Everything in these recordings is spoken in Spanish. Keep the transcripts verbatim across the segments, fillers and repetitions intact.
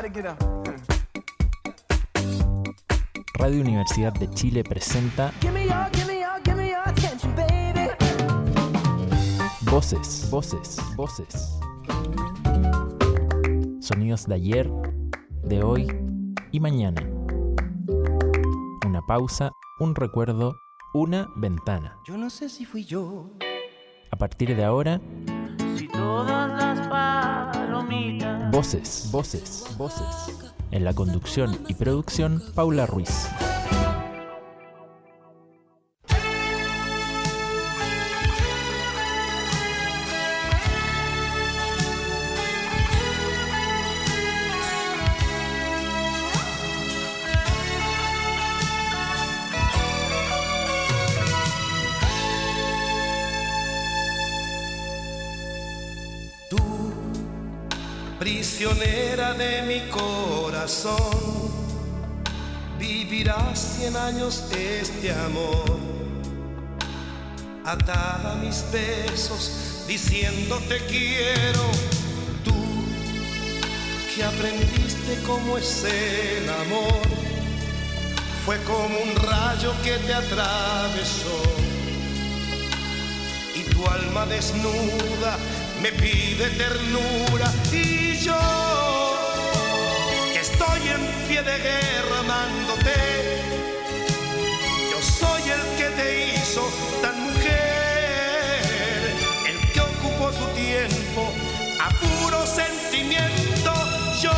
Everybody get up. Radio Universidad de Chile presenta Give me your, give me your, give me your attention, baby. Voces, voces, voces. Sonidos de ayer, de hoy y mañana. Una pausa, un recuerdo, una ventana. Yo no sé si fui yo. A partir de ahora, Si todas las palomitas. voces, voces, voces. En la conducción y producción, Paula Ruiz. Prisionera de mi corazón, vivirás cien años este amor, atada a mis besos, diciéndote quiero. Tú que aprendiste cómo es el amor, fue como un rayo que te atravesó, y tu alma desnuda me pide ternura, y yo que estoy en pie de guerra amándote, yo soy el que te hizo tan mujer, el que ocupó tu tiempo a puro sentimiento. Yo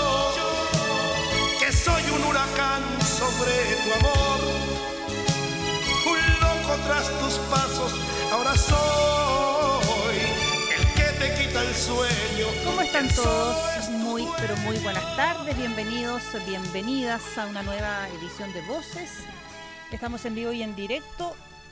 que soy un huracán sobre tu amor, un loco tras tus pasos, ahora soy el sueño. ¿Cómo están todos? Muy, pero muy buenas tardes, bienvenidos, bienvenidas a una nueva edición de Voces. Estamos en vivo y en directo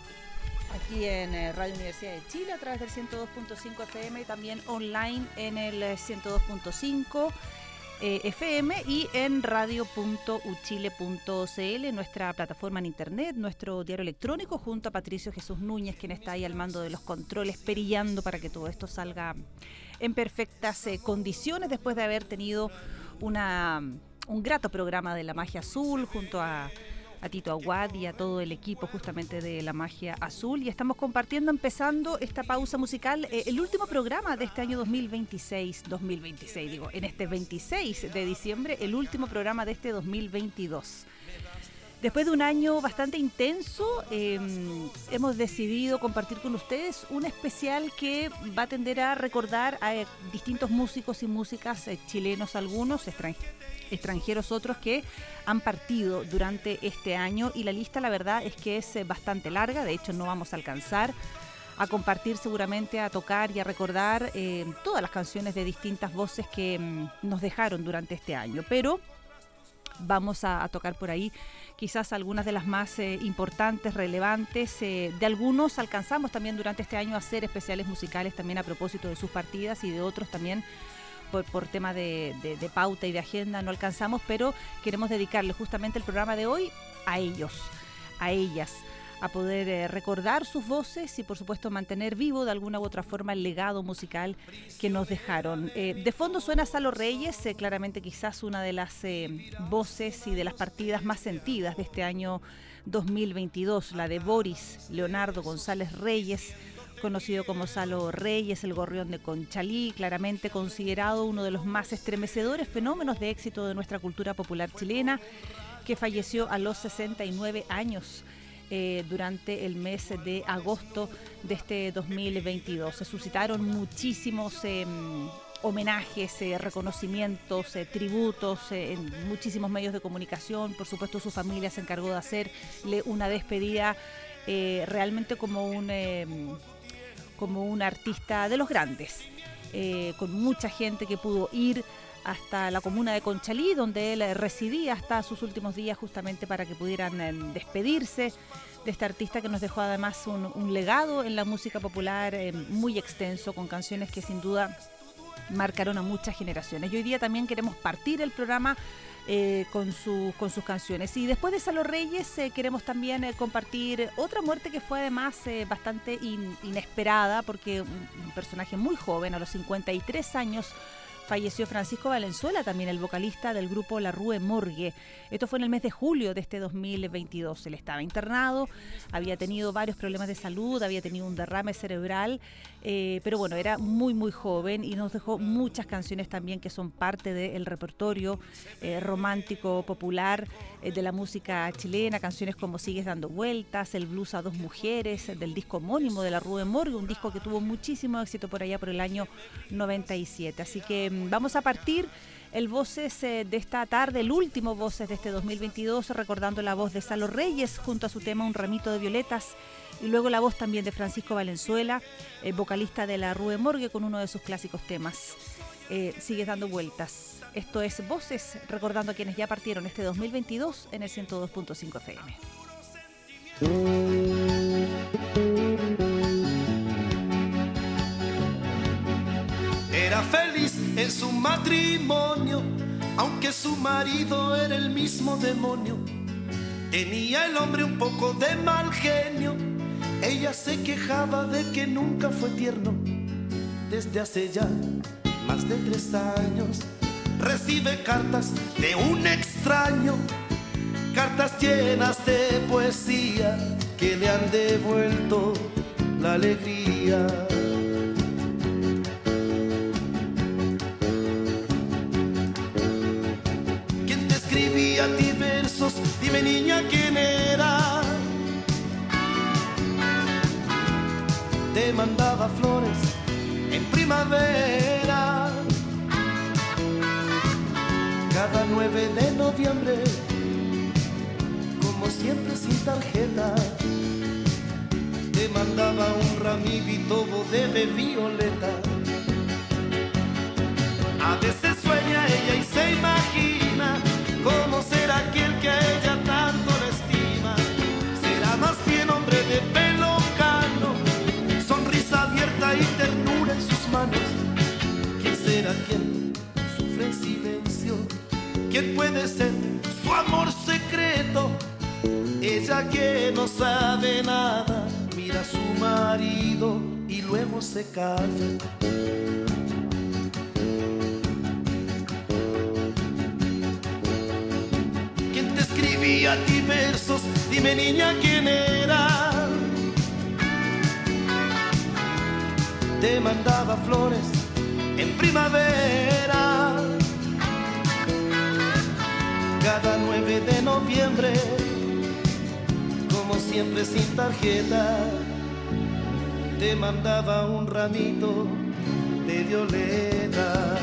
aquí en Radio Universidad de Chile a través del ciento dos punto cinco F M y también online en el ciento dos punto cinco eh, F M y en radio punto u chile punto c l, nuestra plataforma en internet, nuestro diario electrónico, junto a Patricio Jesús Núñez, quien está ahí al mando de los controles, perillando para que todo esto salga en perfectas eh, condiciones, después de haber tenido una, un grato programa de La Magia Azul junto a, a Tito Aguad y a todo el equipo justamente de La Magia Azul, y estamos compartiendo, empezando esta pausa musical, eh, el último programa de este año dos mil veintiséis, dos mil veintiséis, digo, en este veintiséis de diciembre, el último programa de este dos mil veintidós. Después de un año bastante intenso, eh, hemos decidido compartir con ustedes un especial que va a tender a recordar a eh, distintos músicos y músicas, eh, chilenos algunos, extran- extranjeros otros, que han partido durante este año, y la lista, la verdad, es que es eh, bastante larga. De hecho, no vamos a alcanzar a compartir seguramente, a tocar y a recordar eh, todas las canciones de distintas voces que mm, nos dejaron durante este año, pero vamos a, a tocar por ahí quizás algunas de las más eh, importantes, relevantes. Eh, de algunos alcanzamos también durante este año a hacer especiales musicales también a propósito de sus partidas, y de otros también por, por tema de, de, de pauta y de agenda no alcanzamos, pero queremos dedicarle justamente el programa de hoy a ellos, a ellas, a poder eh, recordar sus voces y por supuesto mantener vivo de alguna u otra forma el legado musical que nos dejaron. Eh, de fondo suena Salo Reyes, eh, claramente quizás una de las eh, voces y de las partidas más sentidas de este año dos mil veintidós, la de Boris Leonardo González Reyes, conocido como Salo Reyes, el gorrión de Conchalí, claramente considerado uno de los más estremecedores fenómenos de éxito de nuestra cultura popular chilena, que falleció a los sesenta y nueve años. Eh, durante el mes de agosto de este dos mil veintidós. Se suscitaron muchísimos eh, homenajes, eh, reconocimientos, eh, tributos eh, en muchísimos medios de comunicación. Por supuesto, su familia se encargó de hacerle una despedida eh, realmente como un, eh, como un artista de los grandes, eh, con mucha gente que pudo ir hasta la comuna de Conchalí, donde él residía hasta sus últimos días, justamente para que pudieran eh, despedirse de este artista que nos dejó además un, un legado en la música popular eh, muy extenso, con canciones que sin duda marcaron a muchas generaciones. Y hoy día también queremos partir el programa eh, con, su, con sus canciones. Y después de Salo Reyes eh, queremos también eh, compartir otra muerte que fue además eh, bastante in, inesperada, porque un, un personaje muy joven, a los cincuenta y tres años, falleció Francisco Valenzuela, también el vocalista del grupo La Rue Morgue. Esto fue en el mes de julio de este dos mil veintidós. Él estaba internado, había tenido varios problemas de salud, había tenido un derrame cerebral, eh, pero bueno, era muy muy joven y nos dejó muchas canciones también que son parte del repertorio eh, romántico popular eh, de la música chilena, canciones como Sigues dando vueltas, el blues a dos mujeres, del disco homónimo de La Rue Morgue, un disco que tuvo muchísimo éxito por allá por el año noventa y siete. Así que vamos a partir el Voces eh, de esta tarde, el último Voces de este dos mil veintidós, recordando la voz de Salo Reyes junto a su tema Un ramito de violetas, y luego la voz también de Francisco Valenzuela, eh, vocalista de La Rue Morgue, con uno de sus clásicos temas, eh, Sigues dando vueltas. Esto es Voces, recordando a quienes ya partieron este dos mil veintidós en el ciento dos punto cinco F M. Era feliz en su matrimonio, aunque su marido era el mismo demonio. Tenía el hombre un poco de mal genio, ella se quejaba de que nunca fue tierno. Desde hace ya más de tres años recibe cartas de un extraño, cartas llenas de poesía que le han devuelto la alegría. A ti versos, dime niña quién era. Te mandaba flores en primavera, cada nueve de noviembre, como siempre sin tarjeta. Te mandaba un ramito de violeta. A veces sueña ella y se imagina cómo será aquel que a ella tanto la estima. Será más bien hombre de pelo cano, sonrisa abierta y ternura en sus manos. ¿Quién será quien sufre en silencio? ¿Quién puede ser su amor secreto? Ella que no sabe nada, mira a su marido y luego se calla. A ti versos, dime niña quién era. Te mandaba flores en primavera, cada nueve de noviembre, como siempre sin tarjeta. Te mandaba un ramito de violeta.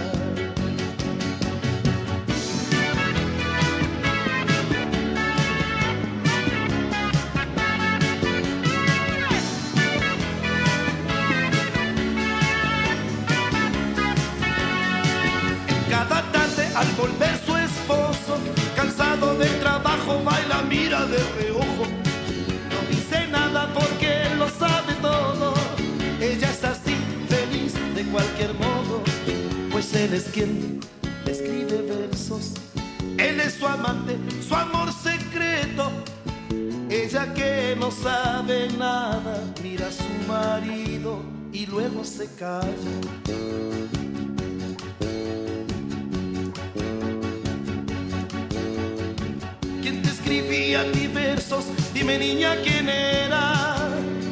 Al volver su esposo, cansado del trabajo, va y la mira de reojo. No dice nada porque él lo sabe todo. Ella es así, feliz de cualquier modo, pues él es quien le escribe versos. Él es su amante, su amor secreto. Ella que no sabe nada, mira a su marido y luego se calla. Escribía ti versos, dime niña quién era.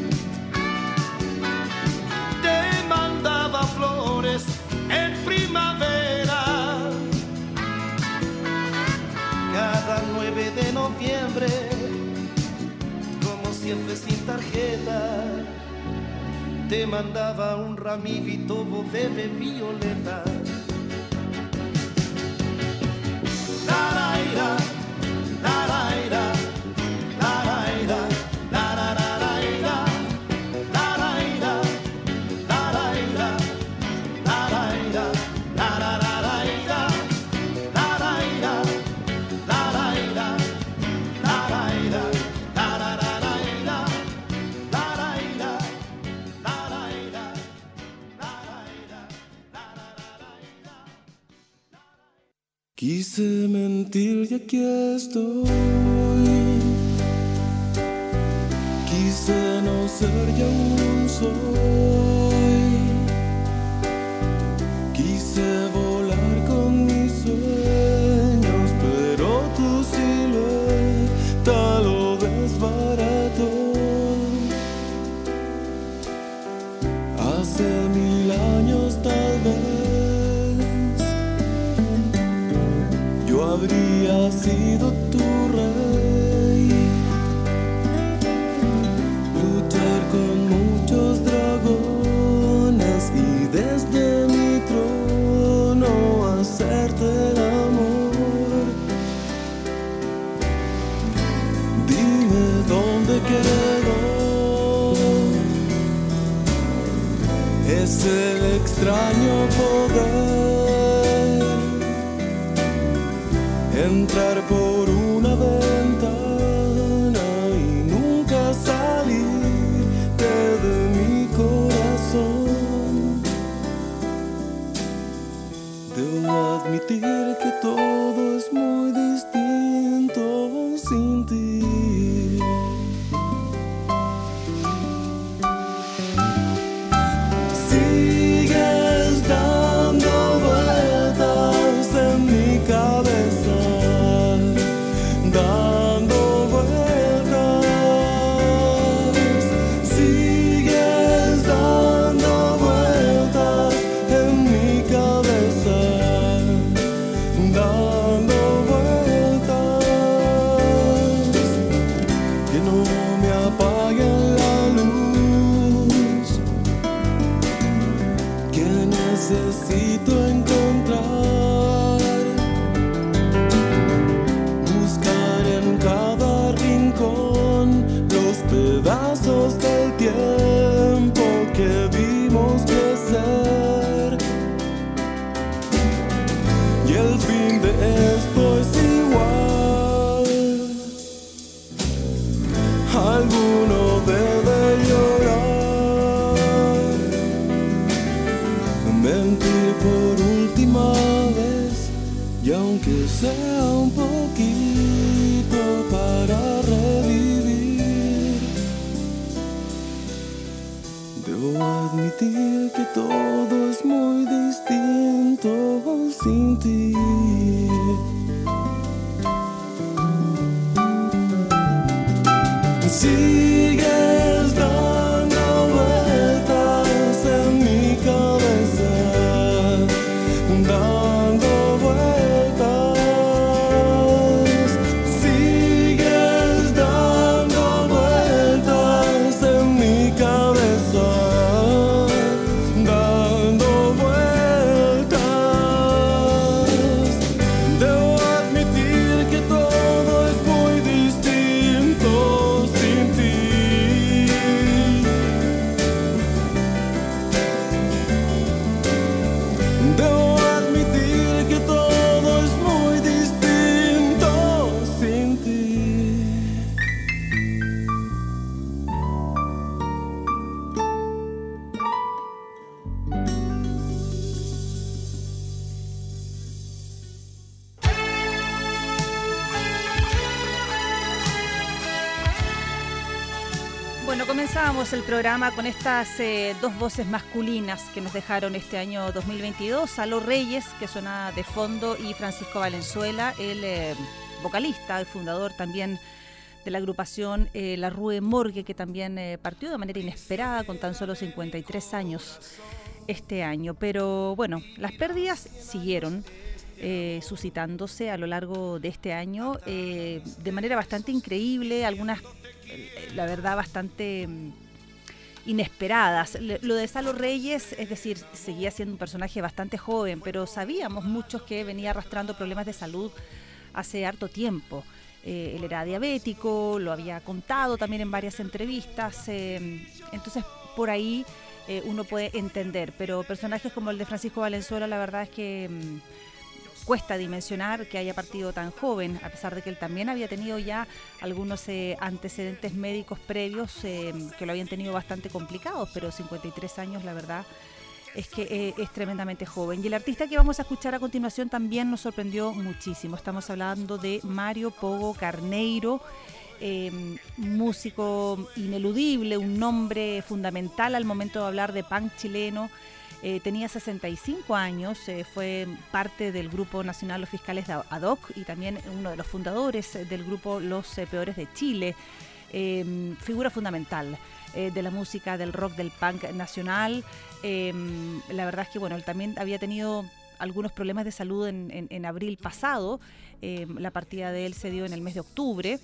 Te mandaba flores en primavera, cada nueve de noviembre, como siempre sin tarjeta. Te mandaba un ramito de violeta. La, la, la. La la la, la la la, la la la la, la la la, la la la, la la la, la la la la, la la la, la la la, la la la, la la la la, la la la, la la la. Quise mentir y aquí estoy. Quise no ser y aún soy. Quise volar quedó es el extraño poder entrar por una ventana y nunca salir de mi corazón. Debo admitir que todo es muy distinto sin ti. Sigues dando vueltas en mi cabeza, dando vueltas. Sigues dando vueltas en mi cabeza, dando vueltas. Que no me apaguen la luz que necesito encontrar, buscar en cada rincón los pedazos del tiempo que vimos crecer. Y el fin de esto es igual. Alguno debe llorar, mentir por última vez, y aunque sea un poquito para revivir, debo admitir que todo es muy distinto sin ti. Sigues dando vueltas en mi cabeza, dando vueltas. Sigues dando vueltas en mi cabeza, dando vueltas. Debo admitir que todo es muy distinto sin ti. Debo admitir que todo es muy distinto sin ti. Bueno, comenzábamos el programa con estas eh, dos voces masculinas que nos dejaron este año dos mil veintidós. Salo Reyes, que suena de fondo, y Francisco Valenzuela, el eh, vocalista, el fundador también de la agrupación eh, La Rue Morgue, que también eh, partió de manera inesperada con tan solo cincuenta y tres años este año. Pero bueno, las pérdidas siguieron eh, suscitándose a lo largo de este año eh, de manera bastante increíble, algunas, eh, la verdad, bastante mm, inesperadas. Le- Lo de Salo Reyes, es decir, seguía siendo un personaje bastante joven, pero sabíamos muchos que venía arrastrando problemas de salud hace harto tiempo. Eh, él era diabético, lo había contado también en varias entrevistas, eh, entonces por ahí eh, uno puede entender, pero personajes como el de Francisco Valenzuela, la verdad es que mm, cuesta dimensionar que haya partido tan joven, a pesar de que él también había tenido ya algunos eh, antecedentes médicos previos eh, que lo habían tenido bastante complicados, pero cincuenta y tres años, la verdad es que eh, es tremendamente joven. Y el artista que vamos a escuchar a continuación también nos sorprendió muchísimo. Estamos hablando de Mario Pogo Carneiro, eh, músico ineludible, un nombre fundamental al momento de hablar de punk chileno. Eh, tenía sesenta y cinco años, eh, fue parte del Grupo Nacional Los Fiscales de Ad Hoc y también uno de los fundadores del grupo Los eh, Peores de Chile. Eh, figura fundamental eh, de la música, del rock, del punk nacional. Eh, la verdad es que bueno, él también había tenido algunos problemas de salud en, en, en abril pasado. Eh, la partida de él se dio en el mes de octubre.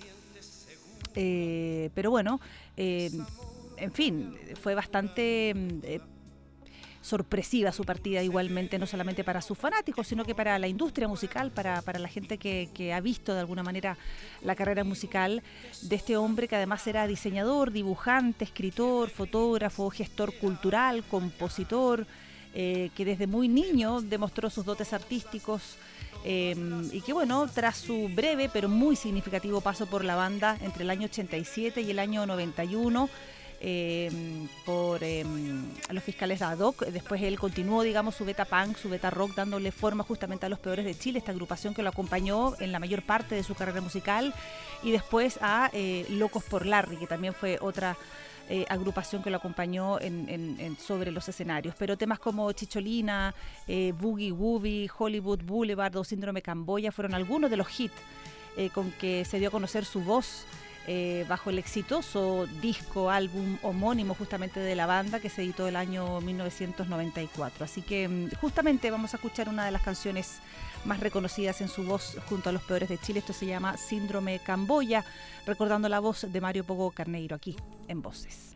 Eh, pero bueno, eh, en fin, fue bastante... Eh, sorpresiva su partida igualmente, no solamente para sus fanáticos, sino que para la industria musical, para, para la gente que, que ha visto de alguna manera la carrera musical de este hombre que además era diseñador, dibujante, escritor, fotógrafo, gestor cultural, compositor, eh, que desde muy niño demostró sus dotes artísticos. Eh, y que bueno, tras su breve pero muy significativo paso por la banda entre el año ochenta y siete y el año noventa y uno, eh, por eh, los Fiscales ad hoc, después él continuó, digamos, su beta punk, su beta rock, dándole forma justamente a Los Peores de Chile, esta agrupación que lo acompañó en la mayor parte de su carrera musical, y después a eh, Locos por Larry, que también fue otra Eh, agrupación que lo acompañó en, en, en sobre los escenarios, pero temas como Chicholina, eh, Boogie Woogie, Hollywood Boulevard o Síndrome Camboya fueron algunos de los hits eh, con que se dio a conocer su voz eh, bajo el exitoso disco, álbum homónimo justamente de la banda que se editó el año mil novecientos noventa y cuatro. Así que justamente vamos a escuchar una de las canciones más reconocidas en su voz junto a Los Peores de Chile. Esto se llama Síndrome Camboya, recordando la voz de Mario Pogo Carneiro aquí en Voces.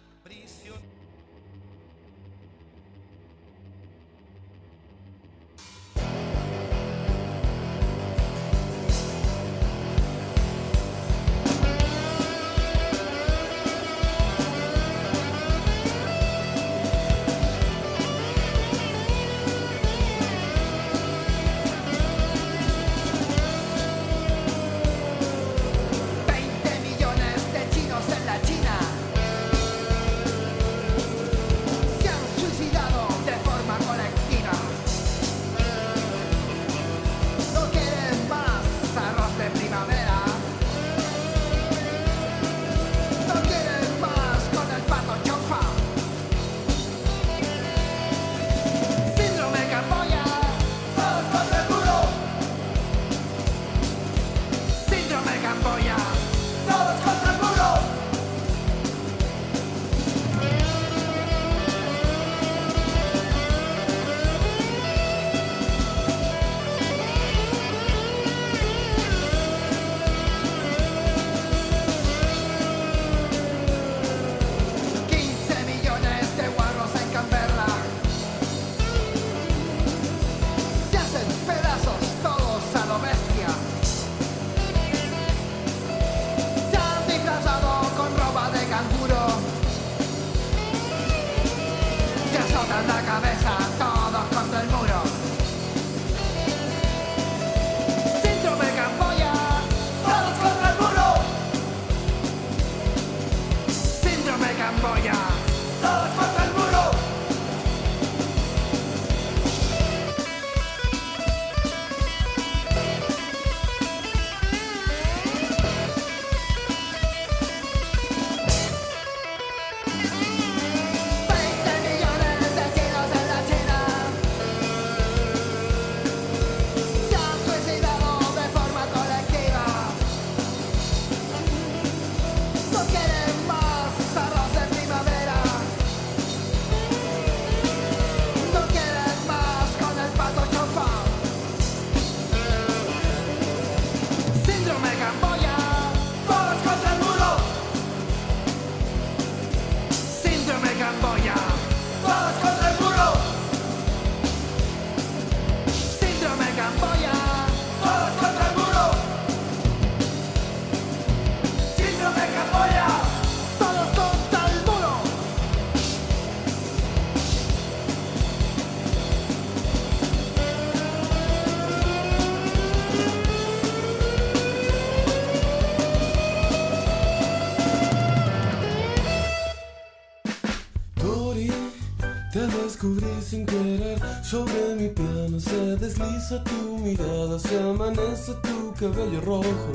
Sin querer, sobre mi piano se desliza tu mirada, se amanece tu cabello rojo,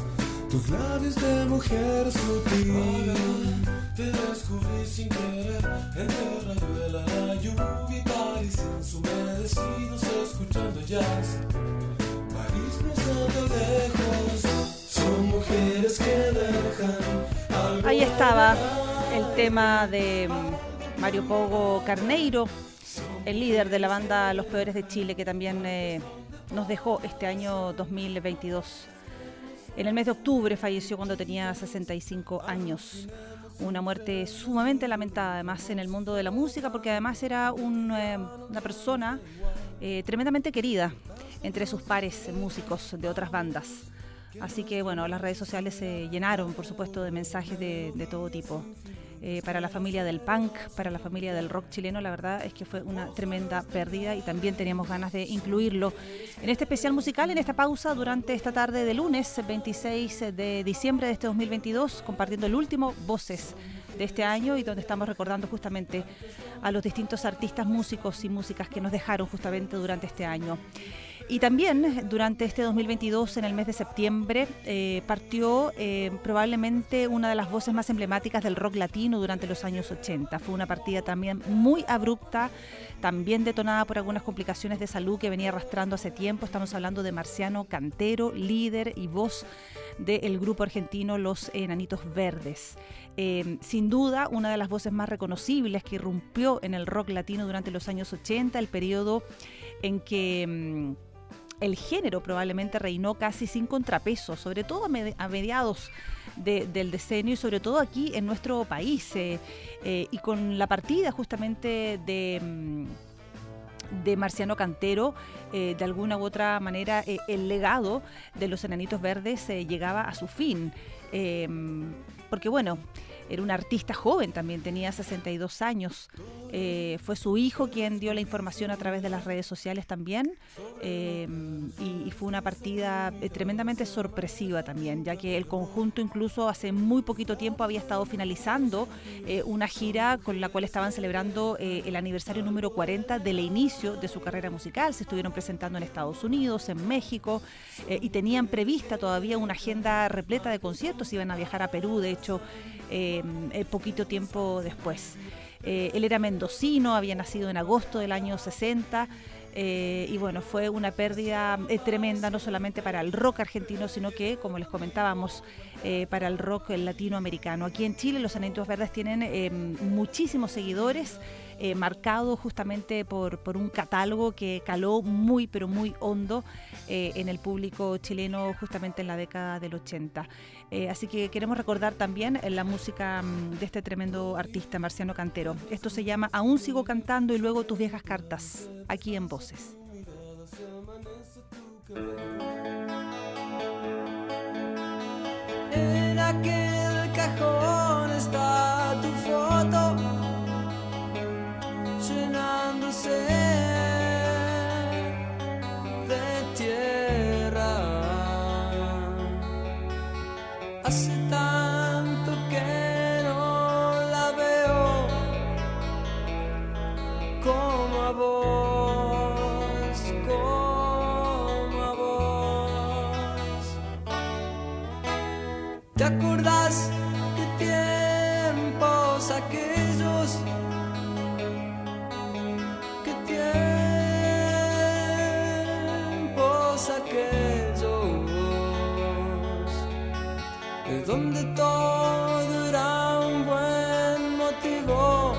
tus labios de mujer sutil. Te descubrí sin querer, entre rayuela, la lluvia y París ensumedecidos escuchando jazz. París no está tan lejos, son mujeres que dejan algo. Ahí estaba el tema de Mario Pogo Carneiro, el líder de la banda Los Peores de Chile, que también eh, nos dejó este año dos mil veintidós. En el mes de octubre falleció cuando tenía sesenta y cinco años. Una muerte sumamente lamentada, además, en el mundo de la música, porque además era un, eh, una persona eh, tremendamente querida entre sus pares músicos de otras bandas. Así que, bueno, las redes sociales se llenaron, por supuesto, de mensajes de, de todo tipo. Eh, para la familia del punk, para la familia del rock chileno, la verdad es que fue una tremenda pérdida y también teníamos ganas de incluirlo en este especial musical, en esta pausa durante esta tarde de lunes veintiséis de diciembre de este dos mil veintidós, compartiendo el último Voces de este año y donde estamos recordando justamente a los distintos artistas, músicos y músicas que nos dejaron justamente durante este año. Y también durante este dos mil veintidós, en el mes de septiembre, eh, partió eh, probablemente una de las voces más emblemáticas del rock latino durante los años ochenta. Fue una partida también muy abrupta, también detonada por algunas complicaciones de salud que venía arrastrando hace tiempo. Estamos hablando de Marciano Cantero, líder y voz del grupo argentino Los Enanitos Verdes. Eh, sin duda, una de las voces más reconocibles que irrumpió en el rock latino durante los años ochenta, el periodo en que mmm, el género probablemente reinó casi sin contrapeso, sobre todo a, med- a mediados de, del decenio y sobre todo aquí en nuestro país. Eh, eh, y con la partida justamente de... Mmm, de Marciano Cantero, eh, de alguna u otra manera eh, el legado de Los Enanitos Verdes eh, llegaba a su fin, eh, porque bueno, era un artista joven, también tenía sesenta y dos años, eh, fue su hijo quien dio la información a través de las redes sociales también, eh, y, y fue una partida eh, tremendamente sorpresiva también, ya que el conjunto incluso hace muy poquito tiempo había estado finalizando eh, una gira con la cual estaban celebrando eh, el aniversario número cuarenta del inicio de su carrera musical. Se estuvieron presentando en Estados Unidos, en México, eh, y tenían prevista todavía una agenda repleta de conciertos. Iban a viajar a Perú, de hecho, eh, eh, poquito tiempo después. Eh, él era mendocino, había nacido en agosto del año sesenta, eh, y bueno, fue una pérdida eh, tremenda, no solamente para el rock argentino, sino que, como les comentábamos, eh, para el rock latinoamericano. Aquí en Chile los Enanitos Verdes tienen eh, muchísimos seguidores, Eh, marcado justamente por, por un catálogo que caló muy, pero muy hondo eh, en el público chileno justamente en la década del ochenta. Eh, así que queremos recordar también la música de este tremendo artista, Marciano Cantero. Esto se llama Aún sigo cantando y luego Tus viejas cartas, aquí en Voces. En aquel cajón está tu foto, llenándose de tierra. Hace tanto que no la veo como a vos, como a vos. ¿Te acordás qué tiempos aquellos? Aquellos donde todo era un buen motivo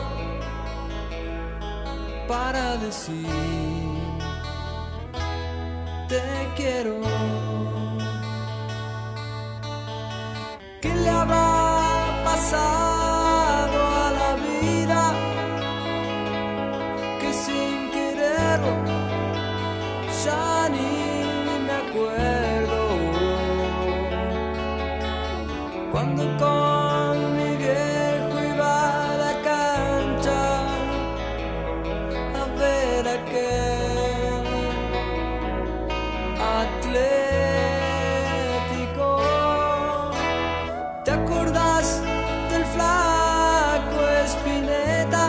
para decir te quiero. ¿Qué le habrá pasado a la vida que sin quererlo ya ni cuando con mi viejo iba a la cancha a ver aquel Atlético? ¿Te acordás del flaco Spinetta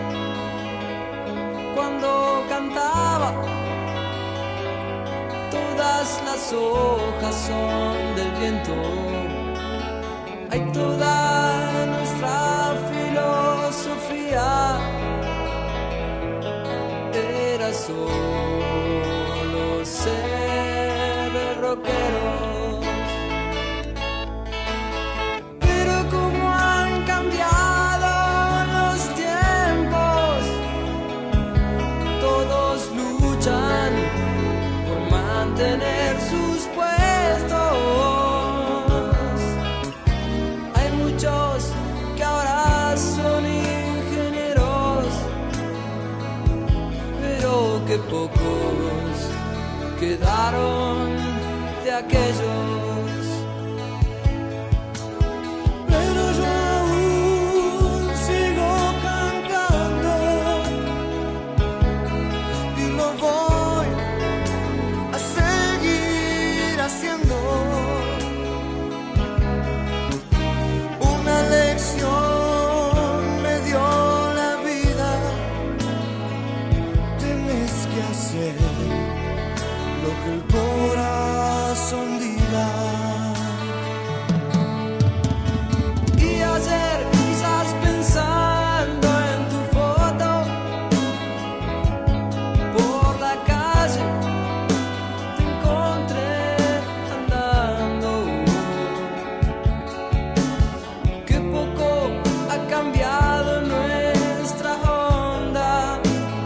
cuando cantaba? Todas las hojas son del viento. Hay toda nuestra filosofía era solo ser rockeros. Pero como han cambiado los tiempos, todos luchan por mantener sus puestos. Hay muchos que ahora que pocos quedaron de aquellos. Pero yo aún sigo cantando y lo voy a seguir haciendo. Una lección me dio la vida, tenés que hacer lo que el corazón diga. Y ayer quizás pensando en tu foto por la calle te encontré andando. Que poco ha cambiado nuestra onda,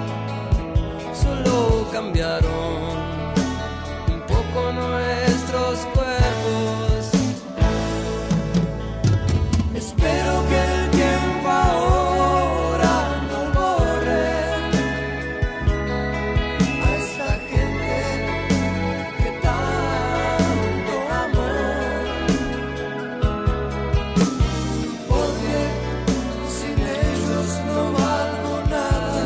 solo cambiaron un poco nuestros cuerpos. Espero que el tiempo ahora no borre a esta gente que tanto amó, porque sin ellos no valgo nada.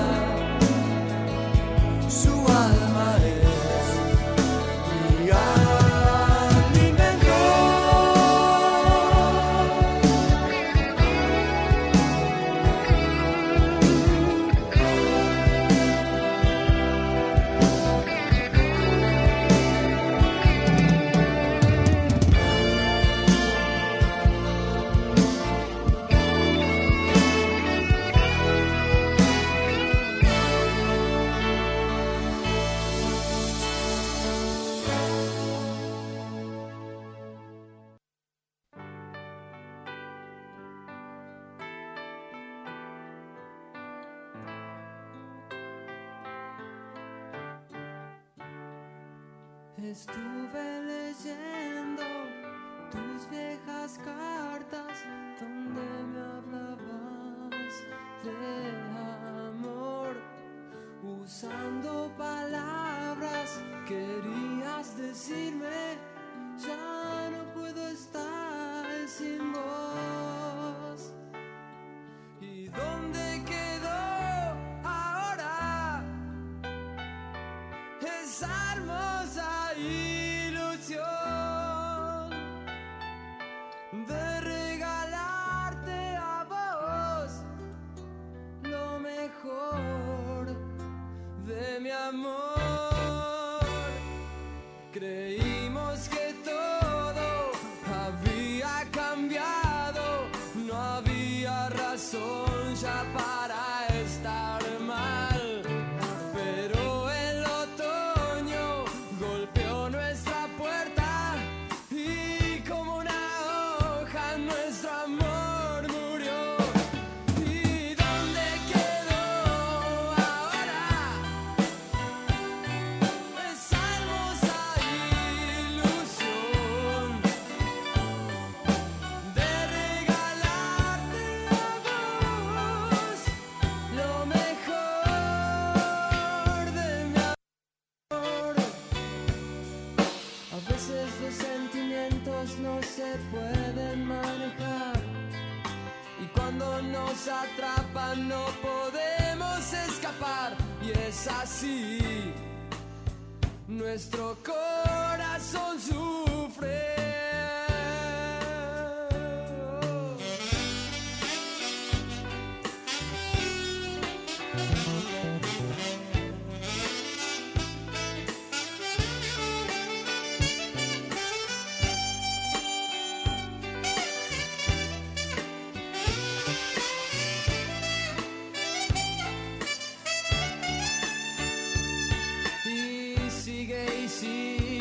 Su alma es mi alimento. Estuve leyendo tus viejas cartas donde me hablabas de amor, usando palabras querías decirme ya no puedo estar sin vos. ¿Y dónde quedó ahora esa hermosa ilusión de regalarte a vos lo mejor de mi amor? Creímos que todo había cambiado, no había razón ya para estar mal, pero el otoño golpeó nuestra puerta y como una hoja nuestro amor murió. ¿Y dónde quedó ahora esa hermosa ilusión de regalarte a vos lo mejor de mi amor? A veces los sentimientos no se pueden manejar y cuando nos atrapan no podemos escapar, y es así, nuestro corazón sufre. Y sigue y sigue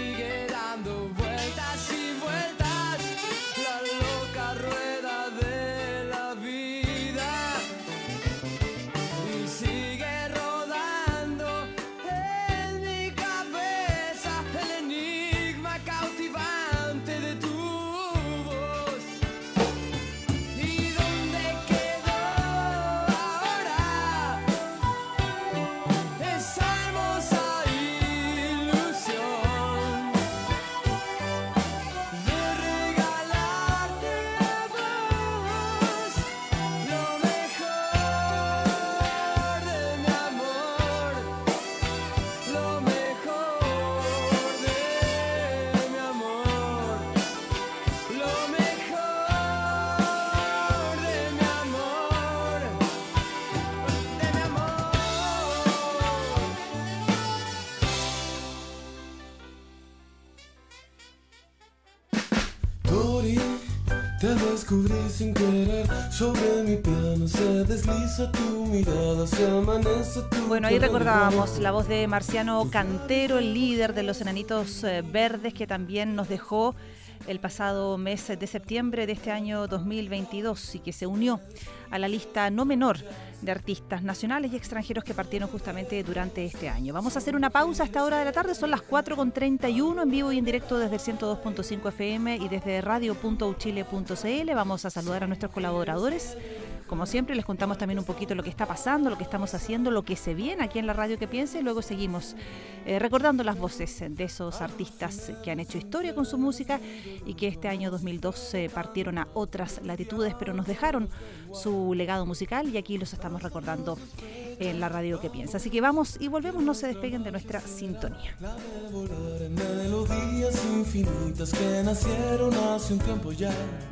Te descubrí sin querer, sobre mi piano se desliza tu mirada, se amanece tu... Bueno, ahí recordábamos la voz de Marciano Cantero, el líder de los Enanitos Verdes, que también nos dejó el pasado mes de septiembre de este año dos mil veintidós y que se unió a la lista no menor de artistas nacionales y extranjeros que partieron justamente durante este año. Vamos a hacer una pausa a esta hora de la tarde, son las cuatro con treinta y uno, en vivo y en directo desde el ciento dos punto cinco F M y desde radio punto u chile punto c l. Vamos a saludar a nuestros colaboradores. Como siempre, les contamos también un poquito lo que está pasando, lo que estamos haciendo, lo que se viene aquí en la Radio Que Piense, y luego seguimos eh, recordando las voces de esos artistas que han hecho historia con su música y que este año dos mil doce partieron a otras latitudes, pero nos dejaron su legado musical y aquí los estamos recordando en la Radio Que Piensa. Así que vamos y volvemos, no se despeguen de nuestra sintonía. La de volar en melodías infinitas que nacieron hace un tiempo ya.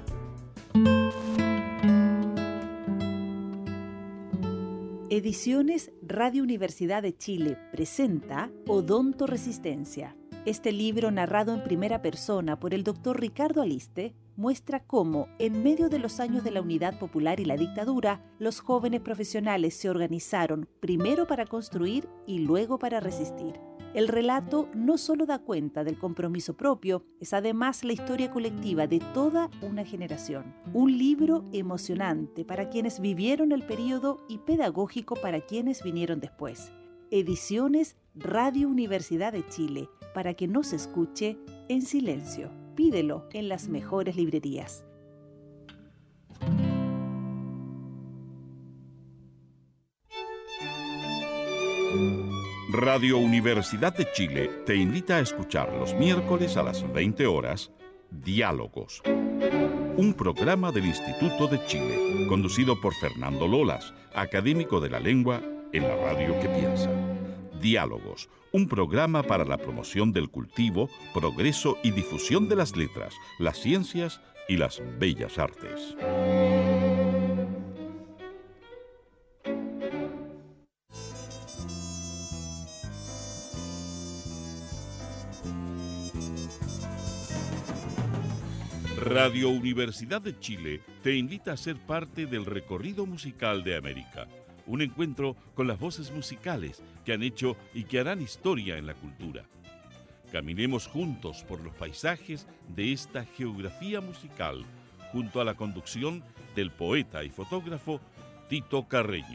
Ediciones Radio Universidad de Chile presenta Odonto Resistencia. Este libro, narrado en primera persona por el doctor Ricardo Aliste, muestra cómo, en medio de los años de la Unidad Popular y la dictadura, los jóvenes profesionales se organizaron primero para construir y luego para resistir. El relato no solo da cuenta del compromiso propio, es además la historia colectiva de toda una generación. Un libro emocionante para quienes vivieron el periodo y pedagógico para quienes vinieron después. Ediciones Radio Universidad de Chile, para que no se escuche en silencio. Pídelo en las mejores librerías. Radio Universidad de Chile te invita a escuchar los miércoles a las veinte horas Diálogos, un programa del Instituto de Chile, conducido por Fernando Lolas, académico de la lengua en la Radio Que Piensa. Diálogos, un programa para la promoción del cultivo, progreso y difusión de las letras, las ciencias y las bellas artes. Radio Universidad de Chile te invita a ser parte del recorrido musical de América. Un encuentro con las voces musicales que han hecho y que harán historia en la cultura. Caminemos juntos por los paisajes de esta geografía musical, junto a la conducción del poeta y fotógrafo Tito Carreño.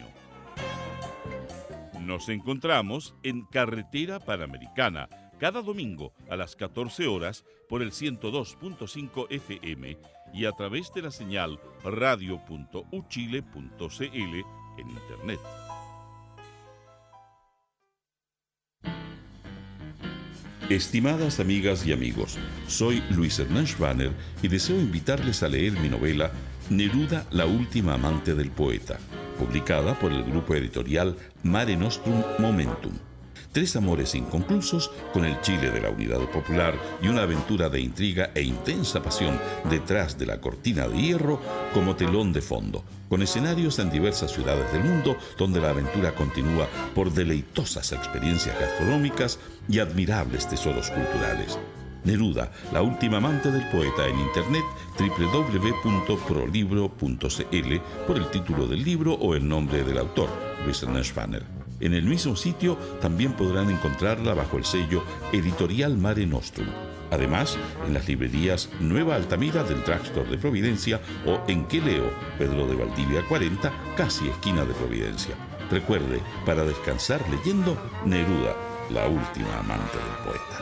Nos encontramos en Carretera Panamericana, cada domingo a las catorce horas por el ciento dos punto cinco F M y a través de la señal radio punto u chile punto c l en Internet. Estimadas amigas y amigos, soy Luis Hernán Schwanner y deseo invitarles a leer mi novela Neruda, la última amante del poeta, publicada por el grupo editorial Mare Nostrum Momentum. Tres amores inconclusos con el Chile de la Unidad Popular y una aventura de intriga e intensa pasión detrás de la cortina de hierro como telón de fondo, con escenarios en diversas ciudades del mundo donde la aventura continúa por deleitosas experiencias gastronómicas y admirables tesoros culturales. Neruda, la última amante del poeta, en internet doble u doble u doble u punto prolibro punto c l por el título del libro o el nombre del autor, Luis Hernán Schwanner. En el mismo sitio también podrán encontrarla bajo el sello Editorial Mare Nostrum. Además, en las librerías Nueva Altamira del Drugstore de Providencia o en Que Leo, Pedro de Valdivia cuarenta, casi esquina de Providencia. Recuerde, para descansar leyendo, Neruda, la última amante del poeta.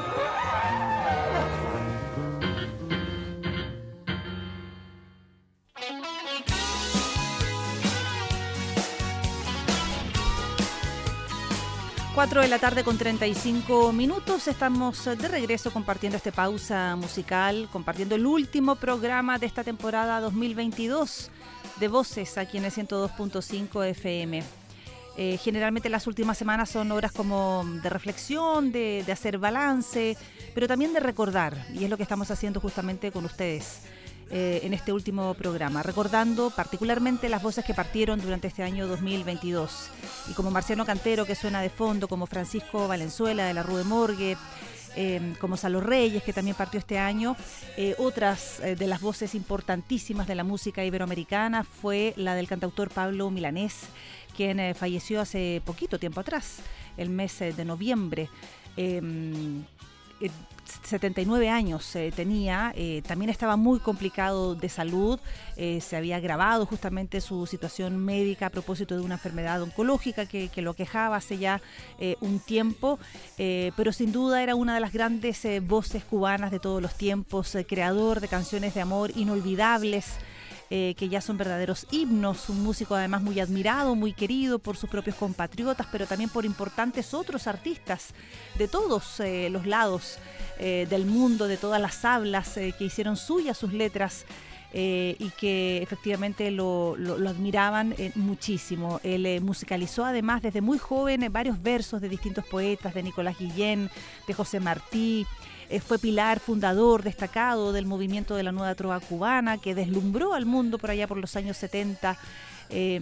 cuatro de la tarde con treinta y cinco minutos, estamos de regreso compartiendo esta pausa musical, compartiendo el último programa de esta temporada dos mil veintidós de Voces aquí en el ciento dos punto cinco F M. Eh, generalmente las últimas semanas son horas como de reflexión, de, de hacer balance, pero también de recordar, y es lo que estamos haciendo justamente con ustedes. Eh, en este último programa, recordando particularmente las voces que partieron durante este año dos mil veintidós. Y como Marciano Cantero, que suena de fondo, como Francisco Valenzuela de la Rue Morgue, eh, como Salo Reyes, que también partió este año. Eh, otras eh, de las voces importantísimas de la música iberoamericana fue la del cantautor Pablo Milanés, quien eh, falleció hace poquito tiempo atrás, el mes eh, de noviembre. Eh, eh, setenta y nueve años eh, tenía, eh, también estaba muy complicado de salud, eh, se había agravado justamente su situación médica a propósito de una enfermedad oncológica que, que lo aquejaba hace ya eh, un tiempo, eh, pero sin duda era una de las grandes eh, voces cubanas de todos los tiempos, eh, creador de canciones de amor inolvidables, Eh, que ya son verdaderos himnos, un músico además muy admirado, muy querido por sus propios compatriotas, pero también por importantes otros artistas de todos eh, los lados eh, del mundo, de todas las hablas, eh, que hicieron suyas sus letras eh, y que efectivamente lo, lo, lo admiraban eh, muchísimo. Él eh, musicalizó además desde muy joven eh, varios versos de distintos poetas, de Nicolás Guillén, de José Martí. Eh, fue pilar fundador destacado del movimiento de la nueva trova cubana, que deslumbró al mundo por allá por los años setenta. Eh,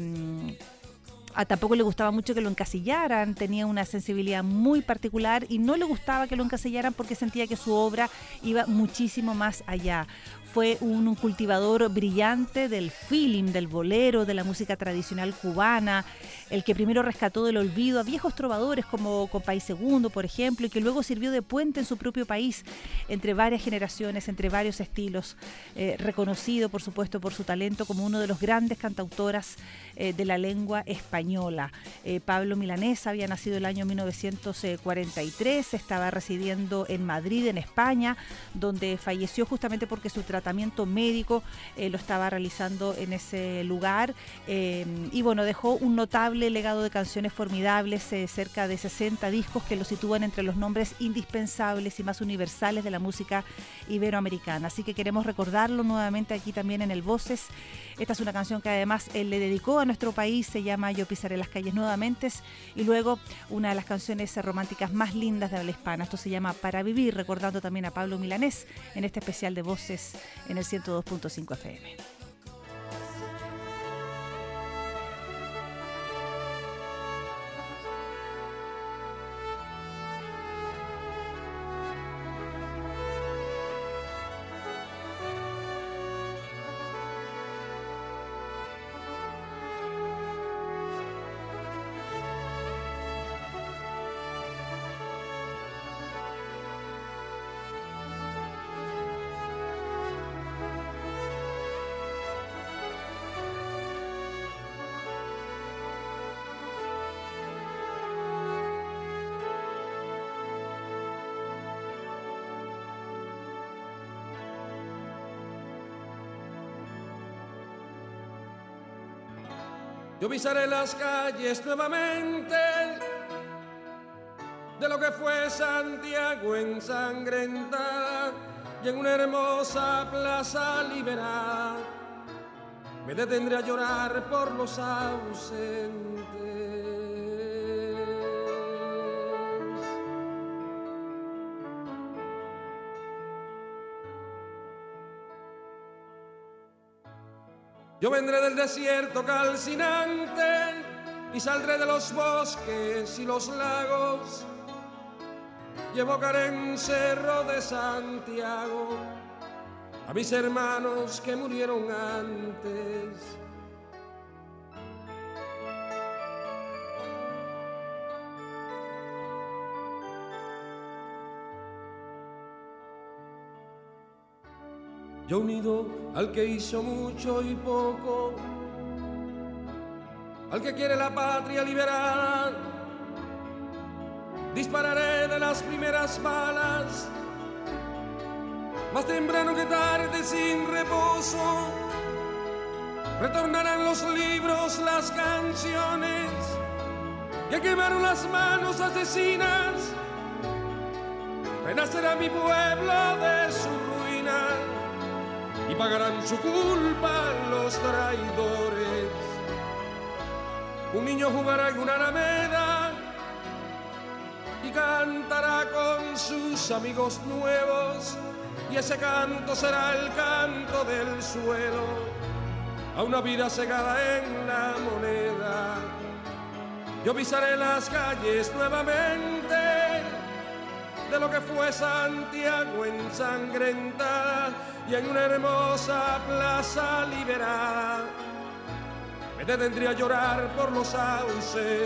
a, tampoco le gustaba mucho que lo encasillaran, tenía una sensibilidad muy particular y no le gustaba que lo encasillaran porque sentía que su obra iba muchísimo más allá. Fue un, un cultivador brillante del feeling, del bolero, de la música tradicional cubana, el que primero rescató del olvido a viejos trovadores como Compay Segundo, por ejemplo, y que luego sirvió de puente en su propio país entre varias generaciones, entre varios estilos, eh, reconocido, por supuesto, por su talento como uno de los grandes cantautoras eh, de la lengua española. Eh, Pablo Milanés había nacido el año mil novecientos cuarenta y tres, estaba residiendo en Madrid, en España, donde falleció justamente porque su tratamiento tratamiento médico eh, lo estaba realizando en ese lugar eh, y bueno, dejó un notable legado de canciones formidables, eh, cerca de sesenta discos que lo sitúan entre los nombres indispensables y más universales de la música iberoamericana, así que queremos recordarlo nuevamente aquí también en el Voces. Esta es una canción que además él le dedicó a nuestro país, se llama Yo pisaré las calles nuevamente, y luego una de las canciones románticas más lindas de habla hispana, esto se llama Para vivir, recordando también a Pablo Milanés en este especial de Voces en el ciento dos punto cinco F M. Yo pisaré las calles nuevamente de lo que fue Santiago ensangrentada y en una hermosa plaza liberada me detendré a llorar por los ausentes. Yo vendré del desierto calcinante y saldré de los bosques y los lagos y evocaré en Cerro de Santiago a mis hermanos que murieron antes. Yo unido al que hizo mucho y poco, al que quiere la patria liberada, dispararé de las primeras balas, más temprano que tarde sin reposo. Retornarán los libros, las canciones que quemaron las manos asesinas. Renacerá mi pueblo de su ruina y pagarán su culpa los traidores. Un niño jugará en una alameda y cantará con sus amigos nuevos, y ese canto será el canto del suelo a una vida cegada en la moneda. Yo pisaré las calles nuevamente de lo que fue Santiago ensangrentada y en una hermosa plaza liberada. Me detendría a llorar por los ausentes.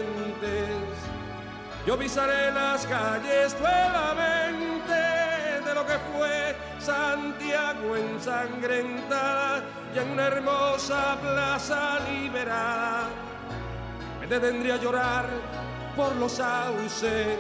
Yo pisaré las calles nuevamente de lo que fue Santiago ensangrentada y en una hermosa plaza liberada. Me detendría a llorar por los ausentes.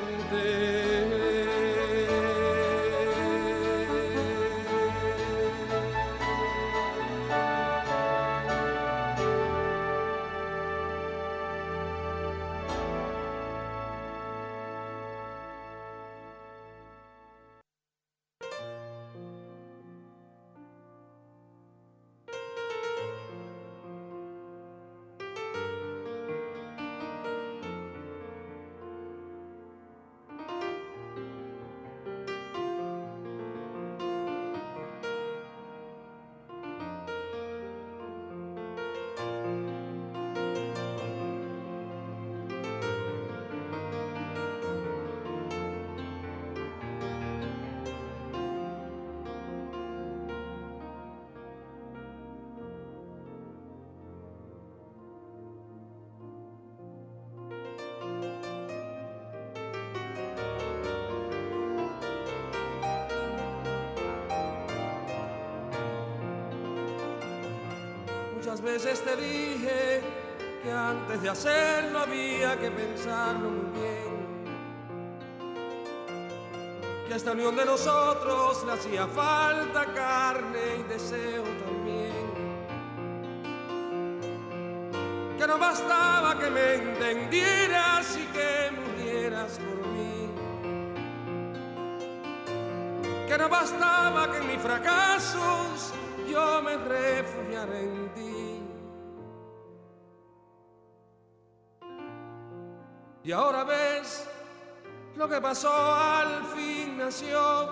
Muchas veces te dije que antes de hacerlo había que pensarlo muy bien, que a esta unión de nosotros le hacía falta carne y deseo también, que no bastaba que me entendieras y que murieras por mí, que no bastaba que en mis fracasos yo me refugiara en ti. Y ahora ves lo que pasó, al fin nació.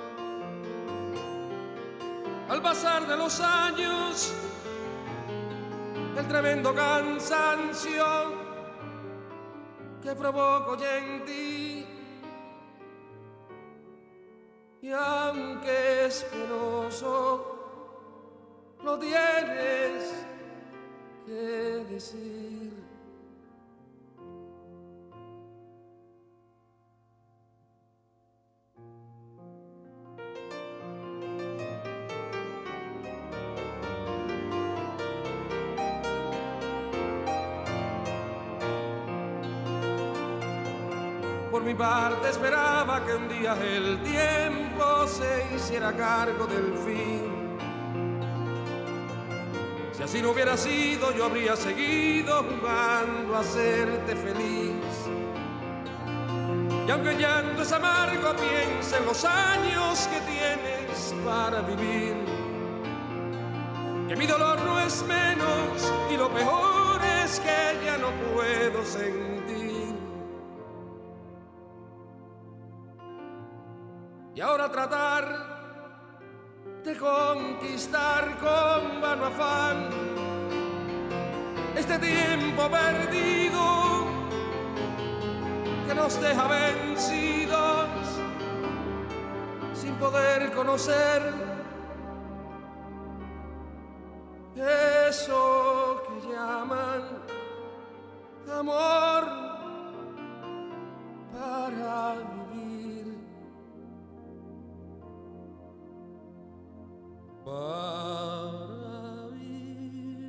Al pasar de los años, el tremendo cansancio que provoco ya en ti. Y aunque es penoso, lo tienes que decir. Por mi parte esperaba que un día el tiempo se hiciera cargo del fin. Si así no hubiera sido, yo habría seguido jugando a hacerte feliz. Y aunque el llanto es amargo, piensa en los años que tienes para vivir. Que mi dolor no es menos y lo peor es que ya no puedo sentir. Y ahora tratar de conquistar con vano afán este tiempo perdido que nos deja vencidos sin poder conocer eso que llaman amor para vivir. Para vivir.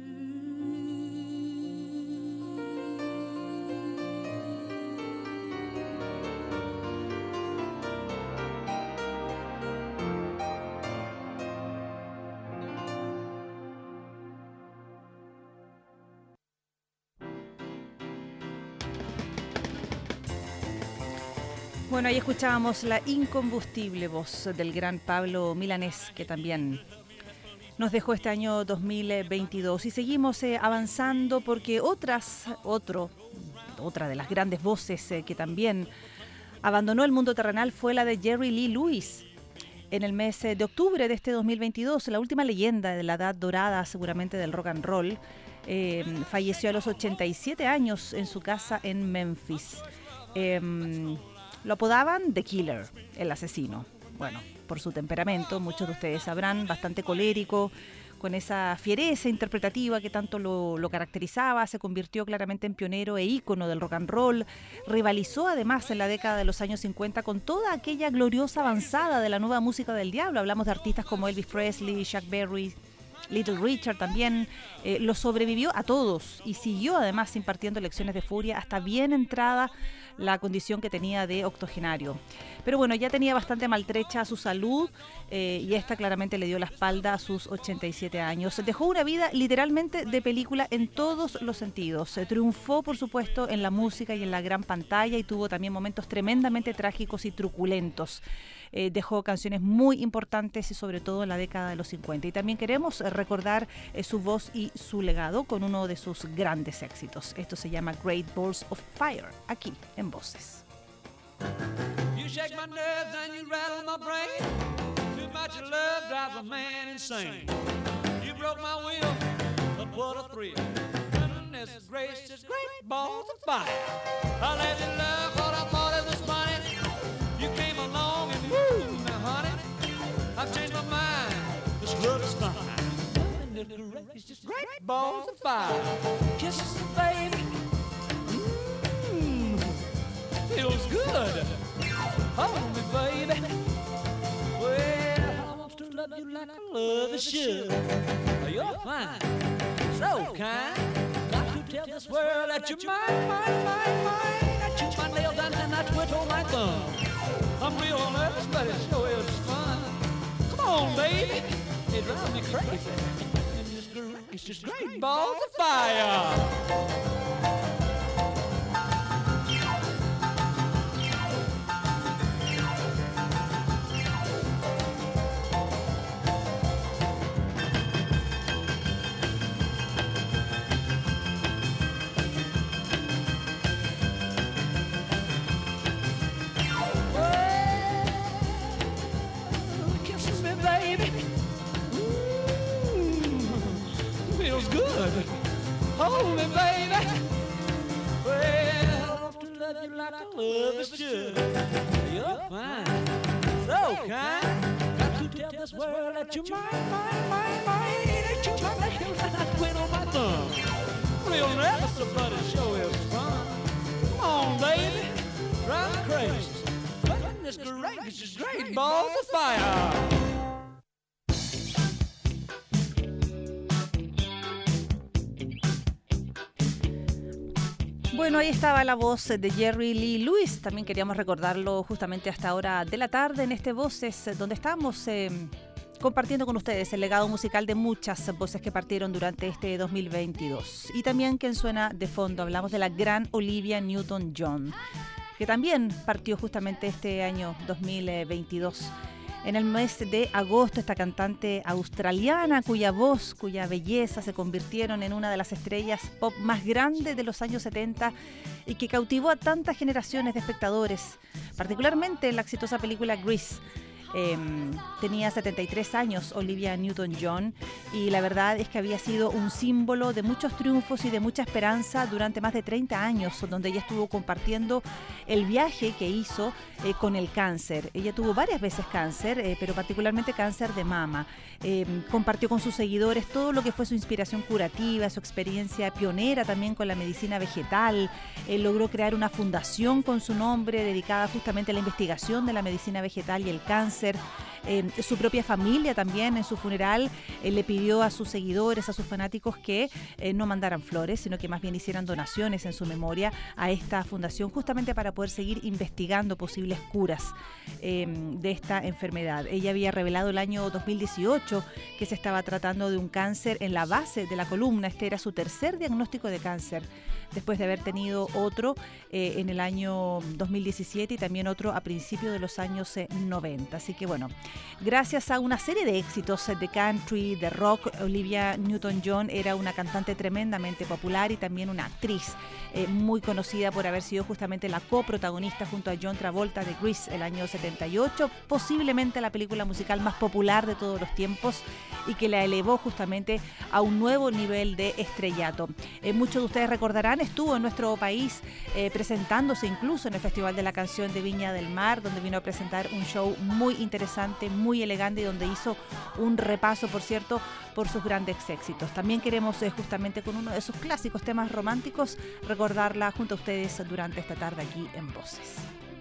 Bueno, ahí escuchábamos la incombustible voz del gran Pablo Milanés, que también nos dejó este año dos mil veintidós, y seguimos eh, avanzando porque otras, otro, otra de las grandes voces eh, que también abandonó el mundo terrenal fue la de Jerry Lee Lewis. En el mes de octubre de este dos mil veintidós, la última leyenda de la edad dorada seguramente del rock and roll, eh, falleció a los ochenta y siete años en su casa en Memphis. Eh, Lo apodaban The Killer, el asesino. Bueno, por su temperamento, muchos de ustedes sabrán, bastante colérico, con esa fiereza interpretativa que tanto lo, lo caracterizaba. Se convirtió claramente en pionero e ícono del rock and roll. Rivalizó además en la década de los años cincuenta con toda aquella gloriosa avanzada de la nueva música del diablo. Hablamos de artistas como Elvis Presley, Chuck Berry, Little Richard también. Eh, lo sobrevivió a todos y siguió además impartiendo lecciones de furia hasta bien entrada la condición que tenía de octogenario. Pero bueno, ya tenía bastante maltrecha su salud eh, y esta claramente le dio la espalda a sus ochenta y siete años. Dejó una vida literalmente de película en todos los sentidos. Se triunfó, por supuesto, en la música y en la gran pantalla y tuvo también momentos tremendamente trágicos y truculentos. Eh, dejó canciones muy importantes y sobre todo en la década de los cincuenta. Y también queremos recordar eh, su voz y su legado con uno de sus grandes éxitos. Esto se llama Great Balls of Fire, aquí en Voces. You shake my nerves and you rattle my brain. Too much love drives a man insane. You broke my will, but what a thrill. Goodness gracious, great balls of fire. I let you love what I thought it was funny. You came along and woo, now honey, I've changed my mind. This love is fine. Goodness gracious, great balls of fire. Kisses, baby. Mmm, feels good. Hold me, baby. Well, I want to love you like I love you should. You're fine, so kind. Got to tell this world that you're mine, mine, mine, mine. I chew my nails down and I twiddle my thumb. I'm real nervous, but it sure is fun. Come on, baby. It drives me crazy. And this girl is just great balls of fire. Hold me, baby. Well, I want to love you like I love you should. You're fine, so kind. Got to tell this world that you're mine, mine, mine, mine. Ain't you my nails and I twin on my thumb. Real nervous, but it sure is fun. Come on, baby, drive me crazy. Goodness gracious, great balls of fire. Bueno, ahí estaba la voz de Jerry Lee Lewis. También queríamos recordarlo justamente hasta ahora de la tarde en este Voces, donde estamos eh, compartiendo con ustedes el legado musical de muchas voces que partieron durante este dos mil veintidós. Y también quien suena de fondo, hablamos de la gran Olivia Newton-John, que también partió justamente este año dos mil veintidós. En el mes de agosto, esta cantante australiana, cuya voz, cuya belleza se convirtieron en una de las estrellas pop más grandes de los años setenta y que cautivó a tantas generaciones de espectadores, particularmente en la exitosa película Grease. Eh, tenía setenta y tres años Olivia Newton-John y la verdad es que había sido un símbolo de muchos triunfos y de mucha esperanza durante más de treinta años, donde ella estuvo compartiendo el viaje que hizo eh, con el cáncer. Ella tuvo varias veces cáncer, eh, pero particularmente cáncer de mama. Eh, compartió con sus seguidores todo lo que fue su inspiración curativa, su experiencia pionera también con la medicina vegetal. Eh, logró crear una fundación con su nombre dedicada justamente a la investigación de la medicina vegetal y el cáncer. Eh, su propia familia también en su funeral eh, le pidió a sus seguidores, a sus fanáticos que eh, no mandaran flores, sino que más bien hicieran donaciones en su memoria a esta fundación, justamente para poder seguir investigando posibles curas eh, de esta enfermedad. Ella había revelado el año dos mil dieciocho que se estaba tratando de un cáncer en la base de la columna. Este era su tercer diagnóstico de cáncer, después de haber tenido otro eh, en el año dos mil diecisiete y también otro a principios de los años eh, noventa. Así que bueno, gracias a una serie de éxitos de country, de rock, Olivia Newton-John era una cantante tremendamente popular y también una actriz eh, muy conocida por haber sido justamente la coprotagonista junto a John Travolta de Grease el año setenta y ocho, posiblemente la película musical más popular de todos los tiempos y que la elevó justamente a un nuevo nivel de estrellato. Eh, muchos de ustedes recordarán Chopin estuvo en nuestro país eh, presentándose incluso en el Festival de la Canción de Viña del Mar, donde vino a presentar un show muy interesante, muy elegante y donde hizo un repaso, por cierto, por sus grandes éxitos. También queremos eh, justamente con uno de sus clásicos temas románticos recordarla junto a ustedes durante esta tarde aquí en Voces.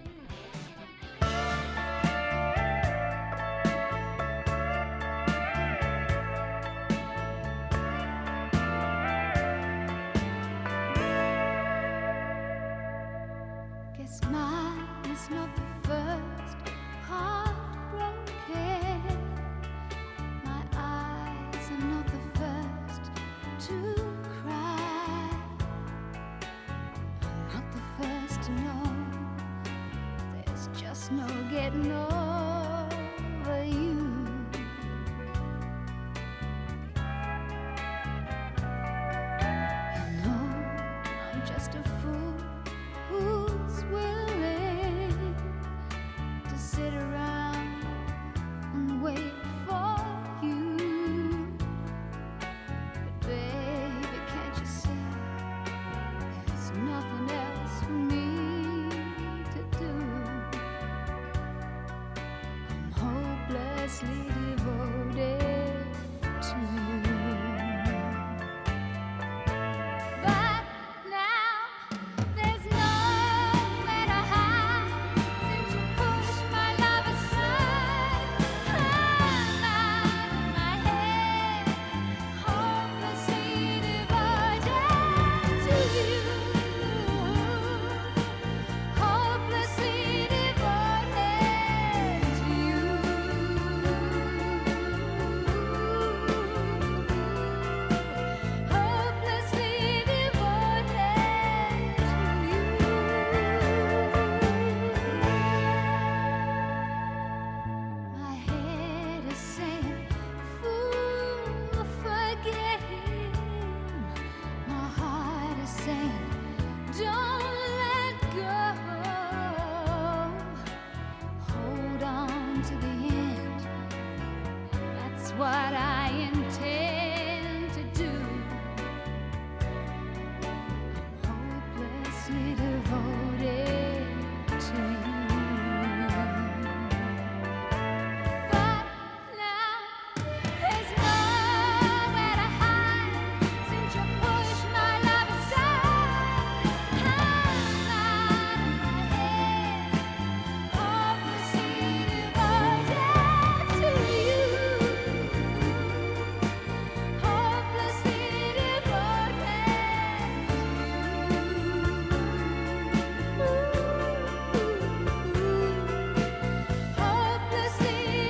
Mine is not the first heartbroken. My eyes are not the first to cry. I'm not the first to know. There's just no getting over you. You know, I'm just a fool who's willing to sit around and wait for you. But baby, can't you see there's nothing else for me to do? I'm hopelessly devoted to you. But now there's nowhere to hide since you pushed my love aside. I'm out of my head, hopelessly devoted to you. Hopelessly devoted to you. Hopelessly devoted to you. My head is saying, fool, forget him. My heart is saying, don't let go. Hold on to the end. That's what I intend to do. I'm hopelessly devoted to you. But now there's nowhere to hide since you pushed my love aside. I'm out of my head, hopelessly devoted to you. Hopelessly devoted to you. Hopelessly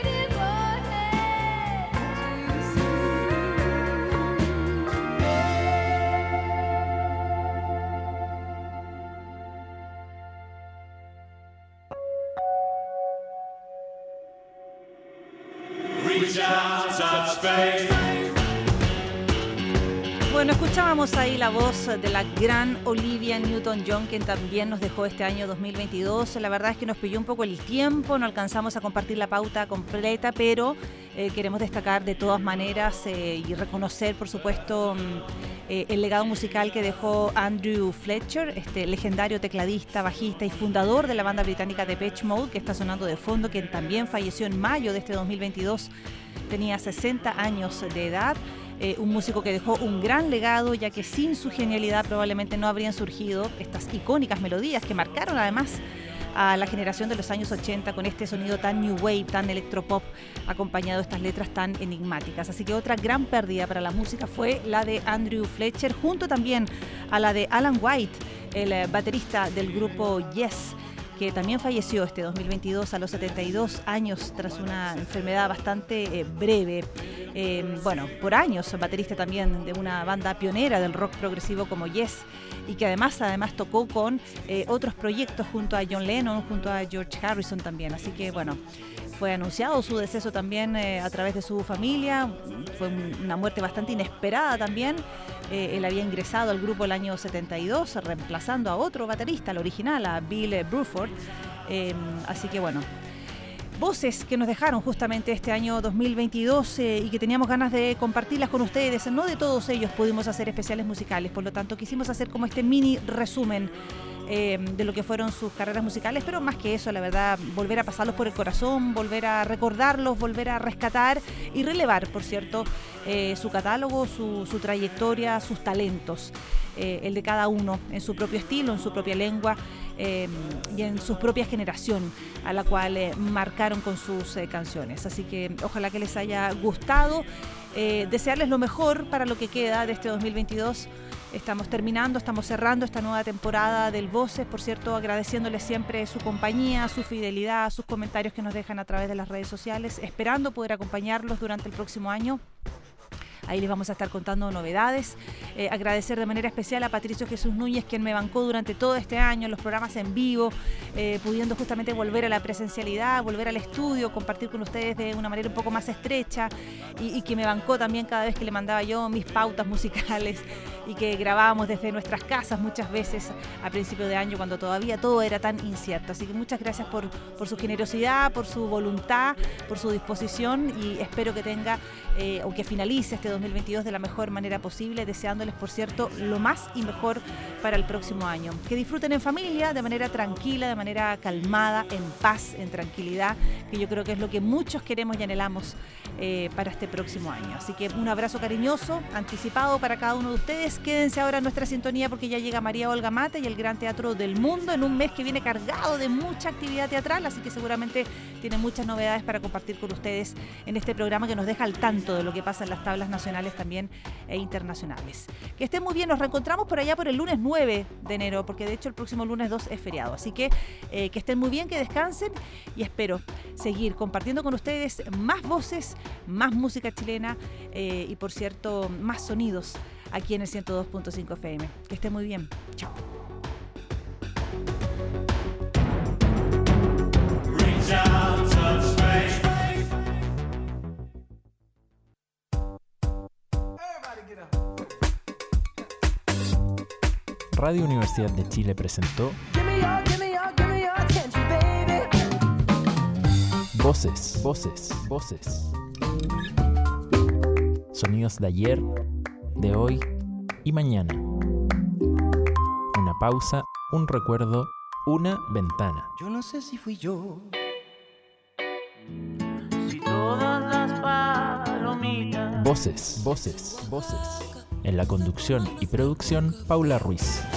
Bueno, escuchábamos ahí la voz de la gran Olivia Newton-John, quien también nos dejó este año dos mil veintidós. La verdad es que nos pilló un poco el tiempo, no alcanzamos a compartir la pauta completa, pero eh, queremos destacar de todas maneras eh, y reconocer, por supuesto, eh, el legado musical que dejó Andrew Fletcher, este legendario tecladista, bajista y fundador de la banda británica Depeche Mode, que está sonando de fondo, quien también falleció en mayo de este dos mil veintidós. Tenía sesenta años de edad. Eh, un músico que dejó un gran legado, ya que sin su genialidad probablemente no habrían surgido estas icónicas melodías que marcaron además a la generación de los años ochenta con este sonido tan new wave, tan electropop, acompañado de estas letras tan enigmáticas. Así que otra gran pérdida para la música fue la de Andrew Fletcher, junto también a la de Alan White, el eh, baterista del grupo Yes, que también falleció este dos mil veintidós a los setenta y dos años tras una enfermedad bastante eh, breve. Eh, bueno, por años baterista también de una banda pionera del rock progresivo como Yes, y que además, además tocó con eh, otros proyectos junto a John Lennon, junto a George Harrison también. Así que bueno, fue anunciado su deceso también eh, a través de su familia. Fue una muerte bastante inesperada también. Eh, él había ingresado al grupo el año setenta y dos, reemplazando a otro baterista, el original, a Bill Bruford. Eh, así que bueno, voces que nos dejaron justamente este año dos mil veintidós eh, y que teníamos ganas de compartirlas con ustedes. No de todos ellos pudimos hacer especiales musicales, por lo tanto quisimos hacer como este mini resumen eh, de lo que fueron sus carreras musicales, pero más que eso, la verdad, volver a pasarlos por el corazón, volver a recordarlos, volver a rescatar y relevar, por cierto, eh, su catálogo, su, su trayectoria, sus talentos. Eh, el de cada uno, en su propio estilo, en su propia lengua eh, y en su propia generación a la cual eh, marcaron con sus eh, canciones. Así que ojalá que les haya gustado, eh, desearles lo mejor para lo que queda de este dos mil veintidós. Estamos terminando, estamos cerrando esta nueva temporada del Voces, por cierto, agradeciéndoles siempre su compañía, su fidelidad, sus comentarios que nos dejan a través de las redes sociales, esperando poder acompañarlos durante el próximo año. Ahí les vamos a estar contando novedades. Eh, agradecer de manera especial a Patricio Jesús Núñez, quien me bancó durante todo este año en los programas en vivo, eh, pudiendo justamente volver a la presencialidad, volver al estudio, compartir con ustedes de una manera un poco más estrecha y, y que me bancó también cada vez que le mandaba yo mis pautas musicales y que grabábamos desde nuestras casas muchas veces a principio de año cuando todavía todo era tan incierto. Así que muchas gracias por, por su generosidad, por su voluntad, por su disposición y espero que tenga eh, o que finalice este dos mil veintidós de la mejor manera posible, deseándoles, por cierto, lo más y mejor para el próximo año. Que disfruten en familia, de manera tranquila, de manera calmada, en paz, en tranquilidad, que yo creo que es lo que muchos queremos y anhelamos eh, para este próximo año. Así que un abrazo cariñoso, anticipado para cada uno de ustedes. Quédense ahora en nuestra sintonía porque ya llega María Olga Mate y el Gran Teatro del Mundo en un mes que viene cargado de mucha actividad teatral, así que seguramente tiene muchas novedades para compartir con ustedes en este programa que nos deja al tanto de lo que pasa en las tablas nacionales también e internacionales. Que estén muy bien, nos reencontramos por allá por el lunes nueve de enero, porque de hecho el próximo lunes dos es feriado, así que eh, que estén muy bien, que descansen y espero seguir compartiendo con ustedes más voces, más música chilena eh, y por cierto más sonidos aquí en el ciento dos punto cinco F M. Que estén muy bien, chao. Radio Universidad de Chile presentó Voces, Voces, Voces. Sonidos de ayer, de hoy y mañana. Una pausa, un recuerdo, una ventana. Yo no sé si fui yo. Si todas las palomitas. Voces, Voces, Voces. En la conducción y producción, Paula Ruiz.